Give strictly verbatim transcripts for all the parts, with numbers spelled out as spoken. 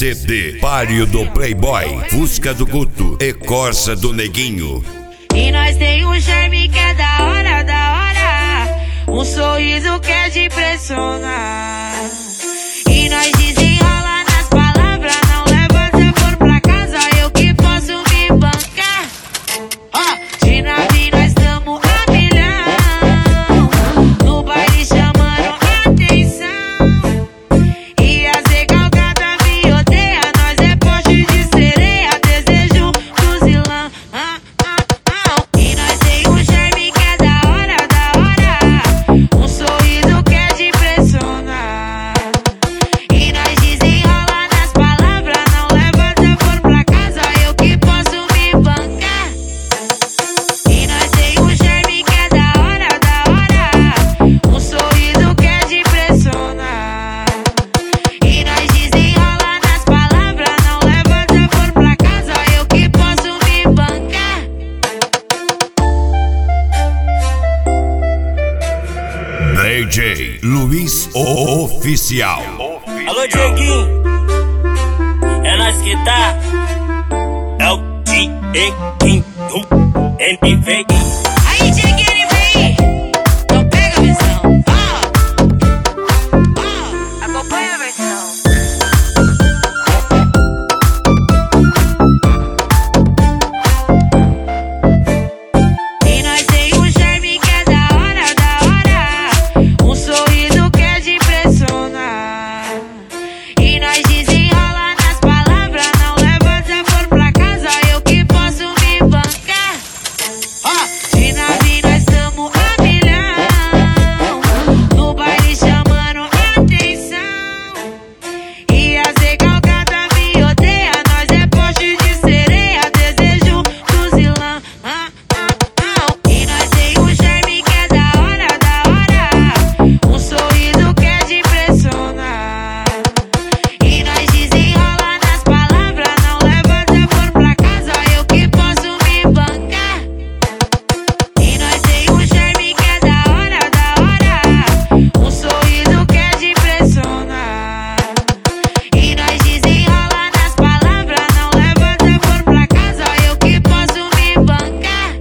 C D Páreo do Playboy, Fusca do Guto e Corsa do Neguinho. E nós tem um charme que é da hora, da hora, um sorriso que é de impressionar. E nós desenrola nas palavras, não leva sabor pra casa, eu que posso me bancar. Ó, de nave nós tamo a milhão, no baile chamando atenção. E as recalcadas me odeia, nós é poste de sereia, desejo do zilão. Ah, ah, ah. E nós tem um charme que é da hora, da hora, um sorriso que é de impressionar. E nós desenrola nas palavras, não leva sabor pra casa, eu que posso me bancar. E nós tem um charme que é da hora, da hora, um sorriso que é de impressionar. E nós desenrola nas palavras, não leva sabor pra casa, eu que posso me bancar. D J Luiz Oficial. Alô, Dieguinho, é nós que tá. É o Dieguinho, N V. Aí, Dieguinho, ele vem. Então pega a visão. Ó, ó, acompanha a versão. E nós tem um charme que é da hora, da hora, um sorriso que é de impressionar. E nós desenrola nas palavras, não leva sabor pra casa, eu que posso me bancar. Ó, de nave nós tamo a milhão, no baile chamando atenção. E as recalcadas me odeia, nós é poste de sereia, desejo do zilão. Ah, ah, ah. E nós tem um charme que é da hora, da hora, um sorriso que é de impressionar. E nós desenrola nas palavras, não leva sabor pra casa, eu que posso me bancar. E nós tem um charme que é da hora, da hora, um sorriso que é de impressionar. E nós desenrola nas palavras, não leva sabor pra casa, eu que posso me bancar.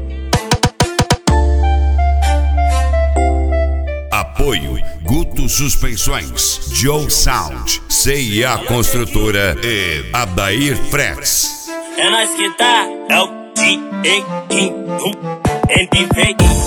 Apoio Guto Suspensões, Joe Sound, C e A Construtora e Adair Frets. É nós que tá. É o Dieguinho, N V.